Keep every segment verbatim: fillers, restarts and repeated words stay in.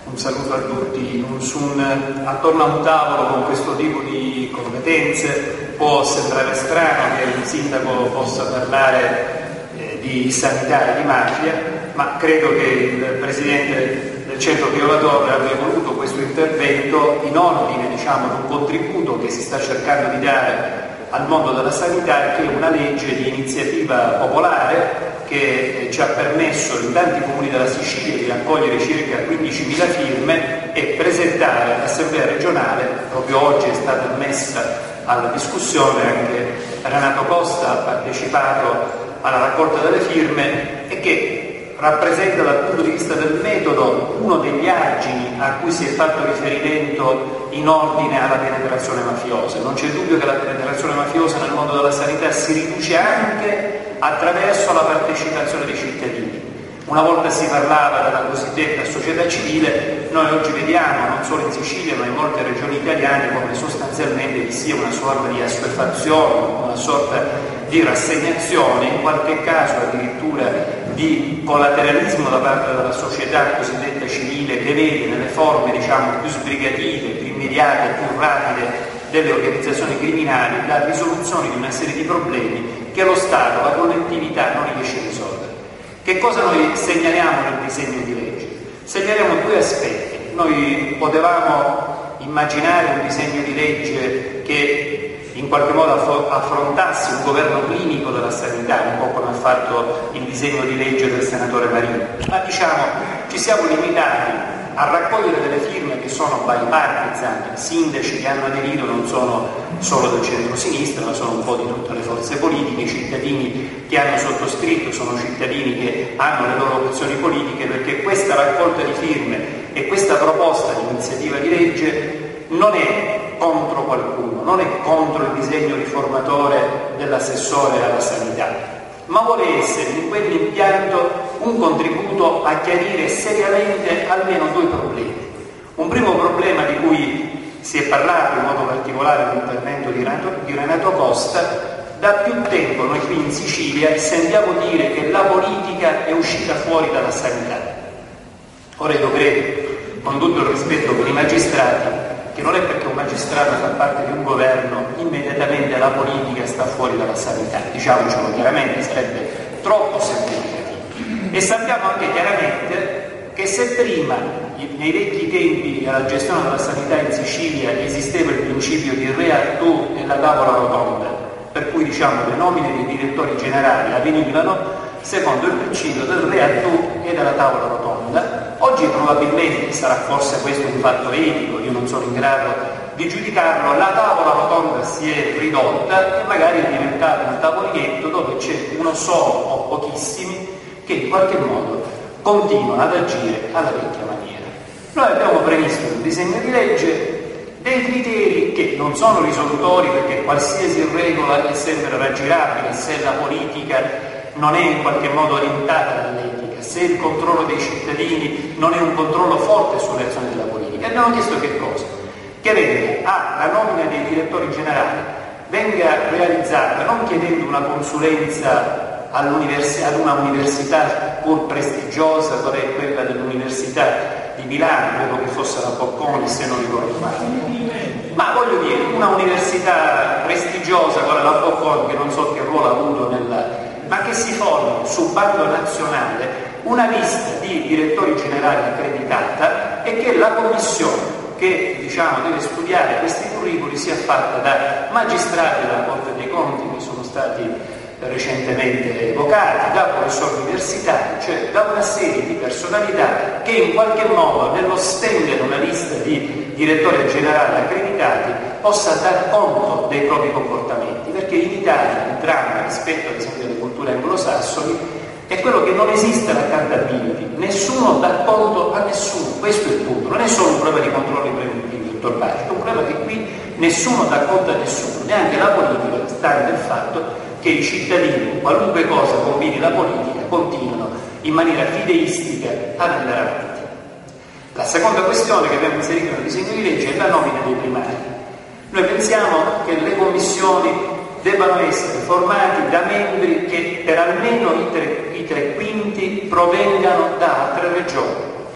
un saluto a tutti. Su un, attorno a un tavolo con questo tipo di competenze può sembrare strano che un sindaco possa parlare eh, di sanità e di mafia, ma credo che il presidente del Centro Pio La Torre abbia voluto questo intervento in ordine, diciamo, ad un contributo che si sta cercando di dare al mondo della sanità, che è una legge di iniziativa popolare che ci ha permesso in tanti comuni della Sicilia di raccogliere circa quindicimila firme e presentare all'Assemblea regionale. Proprio oggi è stata messa alla discussione, anche Renato Costa ha partecipato alla raccolta delle firme, e che rappresenta dal punto di vista del metodo uno degli argini a cui si è fatto riferimento in ordine alla penetrazione mafiosa. Non c'è dubbio che la penetrazione mafiosa nel mondo della sanità si riduce anche attraverso la partecipazione dei cittadini. Una volta si parlava della cosiddetta società civile, noi oggi vediamo, non solo in Sicilia ma in molte regioni italiane, come sostanzialmente vi sia una sorta di assuefazione, una sorta di rassegnazione, in qualche caso addirittura di collateralismo da parte della società cosiddetta civile, che vede nelle forme, diciamo, più sbrigative, più immediate, più rapide delle organizzazioni criminali la risoluzione di una serie di problemi che lo Stato, la collettività non riesce a risolvere. Che cosa noi segnaliamo nel disegno di legge? Segnaliamo due aspetti. Noi potevamo immaginare un disegno di legge che in qualche modo affrontasse un governo clinico della sanità, un po' come ha fatto il disegno di legge del senatore Marino, ma diciamo ci siamo limitati a raccogliere delle firme che sono bipartisan. I sindaci che hanno aderito non sono solo del centro-sinistra, ma sono un po' di tutte le forze politiche. I cittadini che hanno sottoscritto sono cittadini che hanno le loro opzioni politiche, perché questa raccolta di firme e questa proposta di iniziativa di legge non è contro qualcuno, non è contro il disegno riformatore dell'assessore alla sanità, ma vuole essere in quell'impianto un contributo a chiarire seriamente almeno due problemi. Un primo problema di cui si è parlato in modo particolare nell'intervento di Renato, di Renato Costa. Da più tempo noi qui in Sicilia sentiamo dire che la politica è uscita fuori dalla sanità. Ora io credo, con tutto il rispetto per i magistrati, che non è perché un magistrato fa parte di un governo immediatamente la politica sta fuori dalla sanità, diciamocelo chiaramente, sarebbe troppo semplificativo. E sappiamo anche chiaramente che se prima, nei vecchi tempi della gestione della sanità in Sicilia, esisteva il principio di rea tu e la tavola rotonda, per cui diciamo le nomine dei direttori generali avvenivano secondo il principio del rea tu e della tavola rotonda. Oggi probabilmente sarà forse questo un fatto etico, io non sono in grado di giudicarlo, la tavola rotonda si è ridotta e magari è diventata un tavolinetto dove c'è uno solo o pochissimi che in qualche modo continuano ad agire alla vecchia maniera. Noi abbiamo previsto nel disegno di legge dei criteri che non sono risolutori, perché qualsiasi regola è sempre raggirabile se la politica non è in qualche modo orientata dall'etica, se il controllo dei cittadini non è un controllo forte sulle azioni della politica. E abbiamo chiesto che cosa? Che venga a la nomina dei direttori generali venga realizzata non chiedendo una consulenza ad una università pur prestigiosa, qual è quella dell'Università di Milano, credo che fosse la Bocconi se non ricordo male, ma voglio dire una università prestigiosa, quella la Bocconi, che non so che ruolo ha avuto nella, ma che si formi su bando nazionale una lista di direttori generali accreditata e che la commissione che diciamo deve studiare questi curriculi sia fatta da magistrati della Corte dei Conti, che sono stati recentemente evocati, da professori universitari, cioè da una serie di personalità che in qualche modo nello stendere una lista di direttori generali accreditati possa dar conto dei propri comportamenti, perché in Italia il dramma rispetto ad esempio alle culture anglosassoni è quello che non esiste l'accountability, nessuno dà conto a nessuno, questo è il punto, non è solo un problema di controlli preventivi, dottor Bacci, è un problema che qui nessuno dà conto a nessuno, neanche la politica, stante il fatto che i cittadini, qualunque cosa combini la politica, continuano in maniera fideistica ad andare avanti. La seconda questione che abbiamo inserito nel disegno di legge è la nomina dei primari. Noi pensiamo che le commissioni debbano essere formate da membri che per almeno i tre, i tre quinti provengano da altre regioni.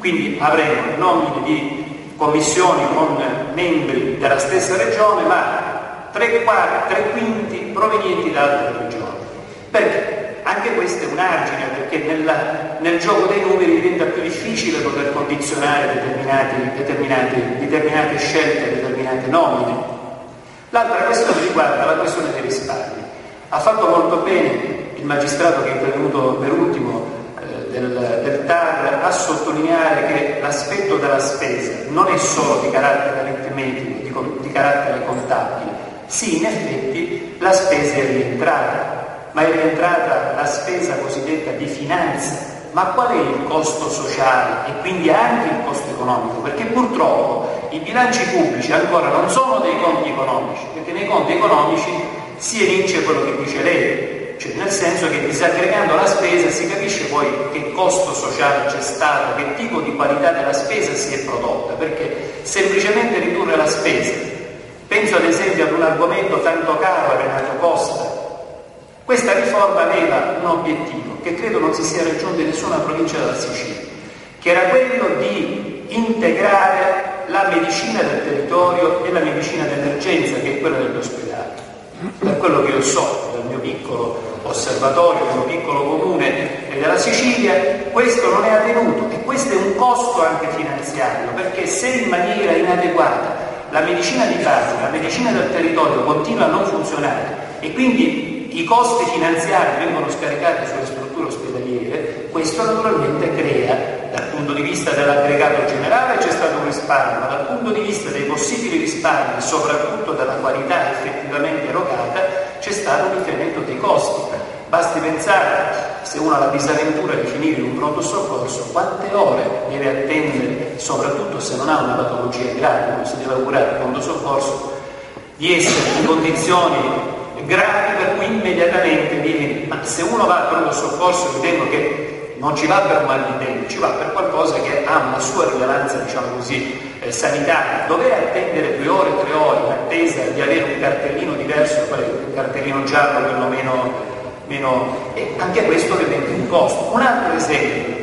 Quindi avremo nomine di commissioni con membri della stessa regione, ma tre quarti, tre quinti provenienti da altre regioni. Perché? Anche questo è un argine, perché nella, nel gioco dei numeri diventa più difficile poter condizionare determinati, determinati, determinate scelte, determinate nomine. L'altra questione riguarda la questione dei risparmi. Ha fatto molto bene il magistrato che è intervenuto per ultimo eh, del, del T A R a sottolineare che l'aspetto della spesa non è solo di carattere aritmetico, di, di carattere contabile. Sì, in effetti la spesa è rientrata, ma è rientrata la spesa cosiddetta di finanza. Ma qual è il costo sociale e quindi anche il costo economico? Perché purtroppo i bilanci pubblici ancora non sono dei conti economici, perché nei conti economici si evince quello che dice lei, cioè nel senso che disaggregando la spesa si capisce poi che costo sociale c'è stato, che tipo di qualità della spesa si è prodotta, perché semplicemente ridurre la spesa, penso ad esempio ad un argomento tanto caro a Renato Costa. Questa riforma aveva un obiettivo che credo non si sia raggiunto in nessuna provincia della Sicilia, che era quello di integrare la medicina del territorio e la medicina d'emergenza, che è quella degli ospedali. Per quello che io so dal mio piccolo osservatorio, del mio piccolo comune e della Sicilia, questo non è avvenuto, e questo è un costo anche finanziario, perché se in maniera inadeguata la medicina di base, la medicina del territorio continua a non funzionare e quindi i costi finanziari vengono scaricati sulle strutture ospedaliere, questo naturalmente crea, dal punto di vista dell'aggregato generale c'è stato un risparmio, ma dal punto di vista dei possibili risparmi, soprattutto della qualità effettivamente erogata, c'è stato un incremento dei costi. Basti pensare, se uno ha la disavventura di finire in un pronto soccorso, quante ore deve attendere, soprattutto se non ha una patologia grave, non si deve augurare il pronto soccorso, di essere in condizioni gravi per cui immediatamente viene. Ma se uno va al pronto soccorso, ritengo che non ci va per un mal di dente, ci va per qualcosa che ha una sua rilevanza, diciamo così, eh, sanitaria. Dover attendere due ore, tre ore in attesa di avere un cartellino diverso, un cartellino giallo, quello meno, meno e anche questo diventa un costo. Un altro esempio: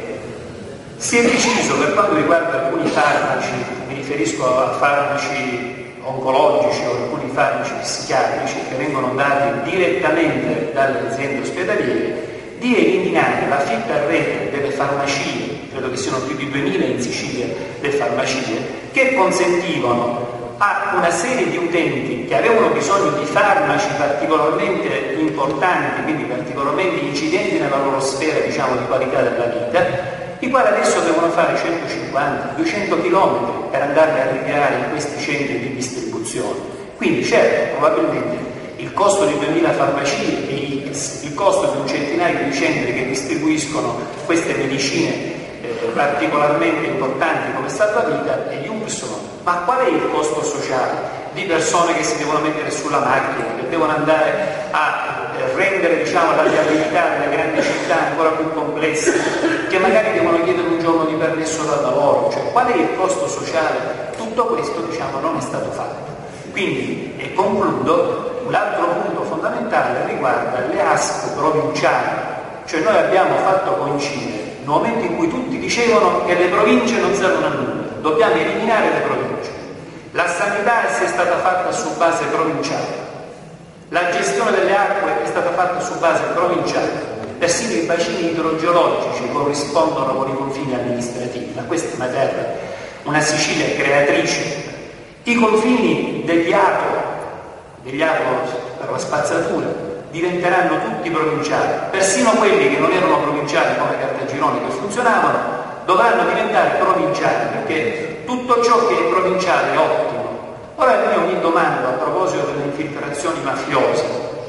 si è deciso, per quanto riguarda alcuni farmaci, mi riferisco a farmaci oncologici o alcuni farmaci psichiatrici che vengono dati direttamente dalle aziende ospedaliere, di eliminare la fitta rete delle farmacie, credo che siano più di duemila in Sicilia le farmacie, che consentivano a una serie di utenti che avevano bisogno di farmaci particolarmente importanti, quindi particolarmente incidenti nella loro sfera, diciamo, di qualità della vita, i quali adesso devono fare centocinquanta duecento chilometri per andarli a ritirare in questi centri di distribuzione. Quindi certo, probabilmente il costo di duemila farmacie e il costo di un centinaio di centri che distribuiscono queste medicine eh, particolarmente importanti come salvavita è di Y, ma qual è il costo sociale di persone che si devono mettere sulla macchina, che devono andare a eh, rendere, diciamo, la viabilità delle grandi città ancora più complesse, che magari devono chiedere un giorno di permesso dal lavoro, cioè qual è il costo sociale? Tutto questo, diciamo, non è stato fatto. Quindi, e concludo, l'altro punto fondamentale riguarda le A S P provinciali, cioè noi abbiamo fatto coincidere nel momento in cui tutti dicevano che le province non servono a nulla, dobbiamo eliminare le province. La sanità è stata fatta su base provinciale, la gestione delle acque è stata fatta su base provinciale, persino i bacini idrogeologici corrispondono con i confini amministrativi, ma questa è una terra, una Sicilia creatrice. I confini degli A T O, degli A T O per la spazzatura, diventeranno tutti provinciali, persino quelli che non erano provinciali come Caltagirone che funzionavano dovranno diventare provinciali, perché tutto ciò che è provinciale è ottimo. Ora io mi domando, a proposito delle infiltrazioni mafiose,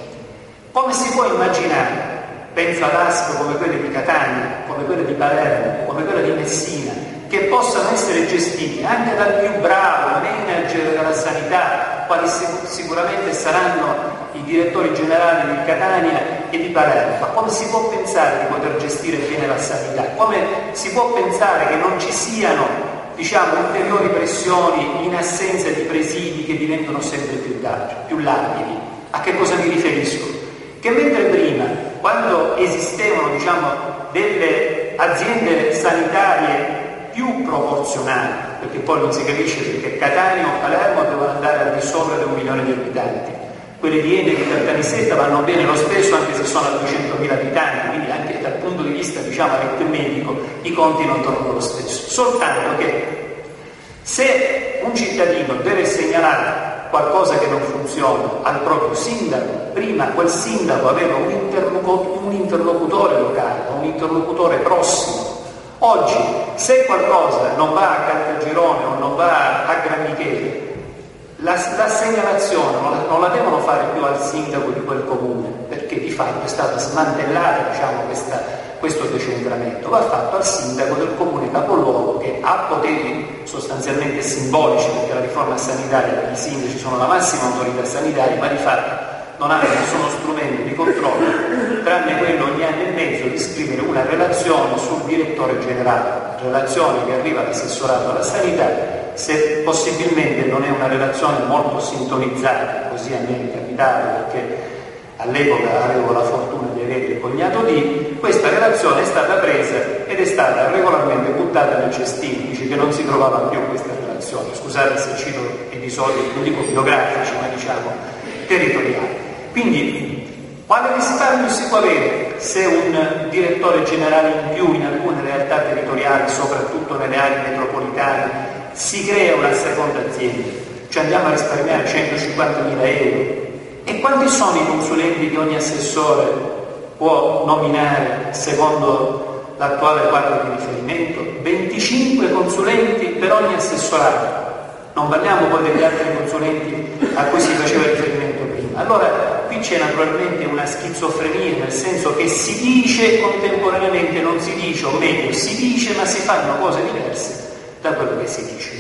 come si può immaginare, penso ad A S P come quelle di Catania, come quelle di Palermo, come quelle di Messina, che possano essere gestiti anche dal più bravo manager della sanità, quali sicuramente saranno i direttori generali di Catania e di Palermo. Ma come si può pensare di poter gestire bene la sanità? Come si può pensare che non ci siano, diciamo, ulteriori pressioni in assenza di presidi che diventano sempre più, più labili? A che cosa mi riferisco? Che mentre prima, quando esistevano, diciamo, delle aziende sanitarie più proporzionali, perché poi non si capisce perché Catania o Palermo devono andare al di sopra di un milione di abitanti, quelle di Enna e di Caltanissetta vanno bene lo stesso anche se sono a duecentomila abitanti, quindi anche dal punto di vista, diciamo, aritmetico i conti non tornano lo stesso. Soltanto che se un cittadino deve segnalare qualcosa che non funziona al proprio sindaco, prima quel sindaco aveva un, interlocu- un interlocutore locale, un interlocutore prossimo. Oggi, se qualcosa non va a Caltagirone o non va a Gran Michele, la, la segnalazione non la, non la devono fare più al sindaco di quel comune, perché di fatto è stata smantellata, diciamo, questa, questo decentramento, va fatto al sindaco del comune capoluogo, che ha poteri sostanzialmente simbolici, perché la riforma sanitaria, i sindaci sono la massima autorità sanitaria, ma di fatto non hanno nessuno strumento di controllo, tranne quello ogni anno e mezzo di scrivere una relazione sul direttore generale, relazione che arriva all'assessorato alla sanità. Se possibilmente non è una relazione molto sintonizzata, così a me è capitato perché all'epoca avevo la fortuna di avere il cognato di, questa relazione è stata presa ed è stata regolarmente buttata nel cestino, dice che non si trovava più questa relazione, scusate se cito episodi non dico biografici ma diciamo territoriali. Quindi quale risparmio si può avere se un direttore generale in più in alcune realtà territoriali, soprattutto nelle aree metropolitane, si crea una seconda azienda, cioè andiamo a risparmiare centocinquantamila euro? E quanti sono i consulenti che ogni assessore può nominare secondo l'attuale quadro di riferimento? venticinque consulenti per ogni assessorato, non parliamo poi degli altri consulenti a cui si faceva riferimento prima. Allora qui c'è naturalmente una schizofrenia, nel senso che si dice contemporaneamente non si dice, o meglio si dice ma si fanno cose diverse da quello che si dice.